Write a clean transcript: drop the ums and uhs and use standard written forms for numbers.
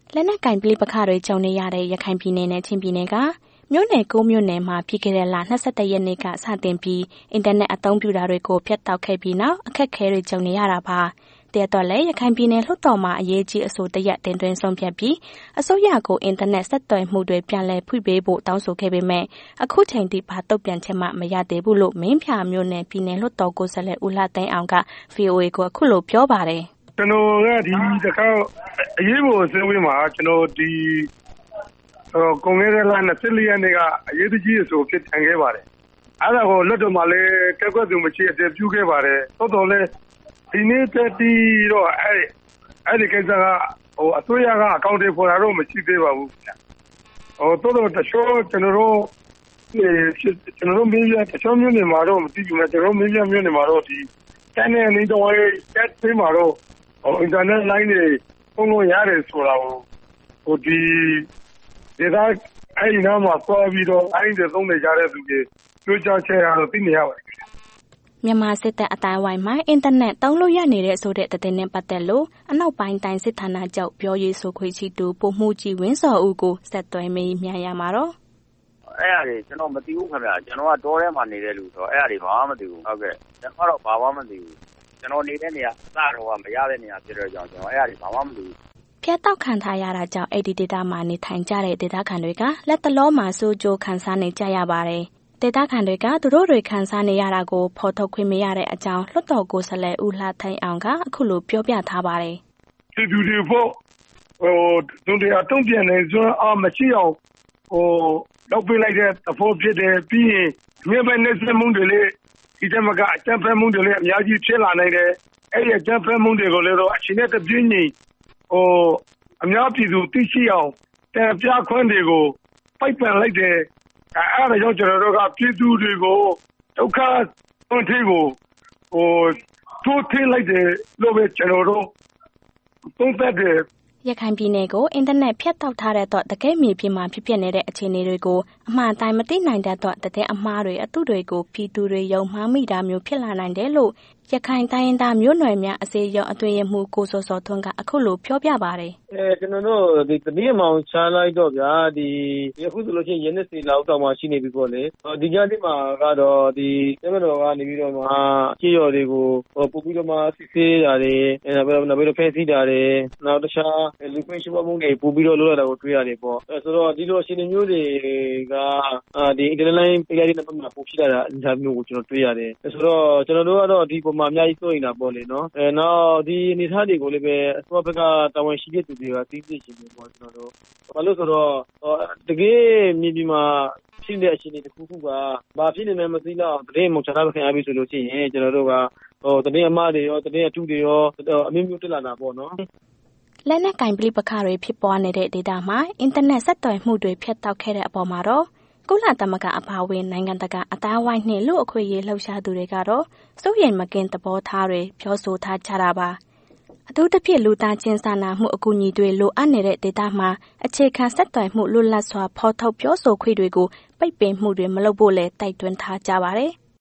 လက်နက်ကင်ပဋိပက္ခတွေကြုံနေရတဲ့ရခိုင်ပြည်နယ်နဲ့ချင်းပြည်နယ်ကမြို့နယ်9မြို့နယ်မှာပြီးခဲ့တဲ့လ22ရက်နေ့ကစတင်ပြီးအင်တာနက်အသုံးပြုတာတွေကိုဖျက်တောက်ခဲ့ပြီးနောက်အခက်အခဲတွေကြုံနေရတာပါ။တဲ့တော့လည်းရခိုင်ပြည်နယ်လွှတ်တော်မှာအရေးကြီးအဆိုတရက်တင်သွင်းဆုံးဖြတ်ပြီးအစိုးရကိုအင်တာနက်ဆက်သွယ်မှုတွေပြန်လည်ဖွင့်ပေးဖို့တောင်းဆိုခဲ့ပေမဲ့အခုချိန်ထိဘာတုံ့ပြန်ချက်မှမရသေးဘူးလို့မင်းပြမြို့နယ်ပြည်နယ်လွှတ်တော်ကိုယ်စားလှယ်ဦးလှသိန်းအောင်က VOA ကိုအခုလိုပြောပါတယ်။ကျွန်တော်ကဒီတစ်ခါအရေးပေါ်အစည်းအဝေးမှာကျွန်တော်ဒီကွန်ဂရက်လ24ရက်နေ့ကအရေးကြီးအဆိုဖြစ်ထန်ခဲ့ပါတယ်။အဲ့ဒါကိုလွှတ်တော်မှာလည်းကက်ကွက်သူမရှိအတည်ပြုခဲ့ပါတယ်။သို့တော်လည်းဒီနေ့တည်းတော့အဲ့ဒီကိစ္စကအစိုးရကအကောင့်တွေပေါ်လာတော့မရှိသေးပါဘူး။သို့တော်တချို့ကျွန်တော်တို့မင်းပြတချို့မျိုးနေမှာတော့မသိဘူး။ကျွန်တော်မင်းပြမျိုးနေမှာတော့ဒီတန်းနေနေတော့တက်သေးမှာတော့အင်တာနက်လိုင်းတွေပုံလို့ရတယ်ဆိုတာကိုဒီဒါအဲ့ဒီနားမှာပေါ်ပြီးတော့အဲ့ဒီသုံးနေကြတဲ့သူတွေကြိုးကြားချက်ရတော့သိနေရပါတယ်မြန်မာစစ်တပ်အတိုင်းဝိုင်းမှာအင်တာနက်သုံးလို့ရနေတဲ့ဆိုတဲ့သတင်းနဲ့ပတ်သက်လို့အနောက်ပိုင်းတိုင်းစစ်ဌာနချုပ်ပြောရေးဆိုခွင့်ရှိသူပို့မှုကြီးဝင်းစော်ဦးကိုဆက်သွယ်မေးမြန်းရမှာတော့အဲ့အရာတွေကျွန်တော်မသိဘူးခင်ဗျာကျွန်တော်ကတောထဲမှာနေတဲ့လူဆိုအဲ့အရာတွေဘာမှမသိဘူးဟုတ်ကဲ့ကျွန်တော်တော့ဘာမှမသိဘူးကျွန်တော်နေတဲ့နေရာစတော့မရတဲ့နေရာဖြစ်တဲ့ကြောင့်ကျွန်တော်အဲ့အရာတွေဘာမှမသိဘူးဖျက်တောက်ခံထားရတာကြောင့်အဲ့ဒီဒေတာမှာနေထိုင်ကြတဲ့ဒေတာခံတွေကလက်တလုံးမှာစိုးကြိုးခံစားနေကြရပါတယ်ဒေတာခံတွေကသူတို့တွေခံစားနေရတာကိုဖော်ထုတ်ခွင့်မရတဲ့အကြောင်းလွှတ်တော်ကိုယ်စားလှယ်ဦးလှထိုင်အောင်ကအခုလိုပြောပြထားပါတယ်ဒီလူတွေဖို့သူတွေအတုံးပြန်နေစွမ်းအားမရှိအောင်လောက်ပေးလိုက်တဲ့သဘောဖြစ်တယ်ပြီးရင်မြေပဲနေစမှုတွေလေဒီတမကအကြမ်းဖက်မှုတွေလည်းအများကြီးဖြစ်လာနိုင်တယ်အဲ့ဒီအကြမ်းဖက်မှုတွေကိုလည်းတော့အချိန်နဲ့တပြင်းညီအများပြည်သူသိရှိအောင်တင်ပြခွင့်တွေကိုပိုက်ပန်လိုက်တယ်အဲ့ဒါကြောင့်ကျွန်တော်တို့ကပြည်သူတွေကိုဒုက္ခတွန်းထိပ်ကိုထိုးထိလိုက်တယ်လို့ပဲကျွန်တော်တို့သုံးသပ်တယ်ရခိုင်ပြည်နယ်ကိုအင်တာနက်ဖြတ်တောက်ထားတဲ့တော့တကယ်မြေပြင်မှာဖြစ်နေတဲ့အခြေအနေတွေကိုအမှန်တိုင်းမသိနိုင်တဲ့တော့တဲ့အမှားတွေအတုတွေကိုပြည်သူတွေယုံမှားမိတာမျိုးဖြစ်လာနိုင်တယ်လို့ရခိုင်တိုင်းသားမျိုးနွယ်များအစည်းအရုံးအတွင်းရေးမှူးကိုစောစောထွန်းကအခုလိုပြောပြပါတယ်ကျွန်တော်တို့ဒီတနည်းမောင်ချလိုက်တော့ဗျာဒီအခုဆိုလို့ရှိရင်ရင်းနှီးစီလောက်တော့မှရှိနေပြီပေါ့လေဒီကြားထဲမှာကတော့ဒီတမတော်ကနေပြီးတော့မှကြေးရော်တွေကိုပို့ပြီးတော့မှစစ်ဆေးတာတွေနောက်ပြီးတော့ဖန်ဆီးတာတွေနောက်တခြားလူခွင့်ရှိမှုတွေပို့ပြီးတော့လုပ်ရတာကိုတွေ့ရတယ်ပေါ့ဆိုတော့ဒီလိုအခြေအနေမျိုးတွေကဒီ internet line ပြရတဲ့နေရာမှာပို့ဖြစ်လာတာအများမျိုးကိုကျွန်တော်တွေ့ရတယ်ဆိုတော့ကျွန်တော်တို့ကတော့ဒီပုံမှာအများကြီးစိုးရိမ်တာပေါ့လေနော်နောက်ဒီအနေအထားတွေကိုလည်းပဲအစိုးရဘက်ကတာဝန်ရှိတဲ့သူတွေကသိသိချင်းပေါ့ကျွန်တော်တို့ဘာလို့ဆိုတော့တကယ်မြေပြင်မှာဖြစ်တဲ့အခြေအနေတစ်ခုခုကဘာဖြစ်နေမှမသိတော့တကယ်မှချတာခင်အားပြီဆိုလို့ရှိရင်ကျွန်တော်တို့ကတကယ်အမှားတွေရောတကယ်အထူးတွေရောအမျိုးမျိုးတက်လာတာပေါ့နော်လက်နက်ကင်ပဋိပက္ခတွေဖြစ်ပွားနေတဲ့ဒေသမှာအင်တာနက်ဆက်သွယ်မှုတွေဖြတ်တောက်ခဲ့တဲ့အပေါ်မှာတော့ကုလသမဂ္ဂအပါအဝင်နိုင်ငံတကာအသားဝိုင်းနှင့်လူအခွင့်အရေးလှုပ်ရှားသူတွေကတော့စိုးရိမ်မကင်းသဘောထားတွေပြောဆိုထားကြတာပါအထူးသဖြင့်လူသားချင်းစာနာမှုအကူအညီတွေလိုအပ်နေတဲ့ဒေသမှာအခြေခံဆက်သွယ်မှုလွတ်လပ်စွာဖော်ထုတ်ပြောဆိုခွင့်တွေကိုပိတ်ပင်မှုတွေမလုပ်ဖို့လည်းတိုက်တွန်းထားကြပါတယ်။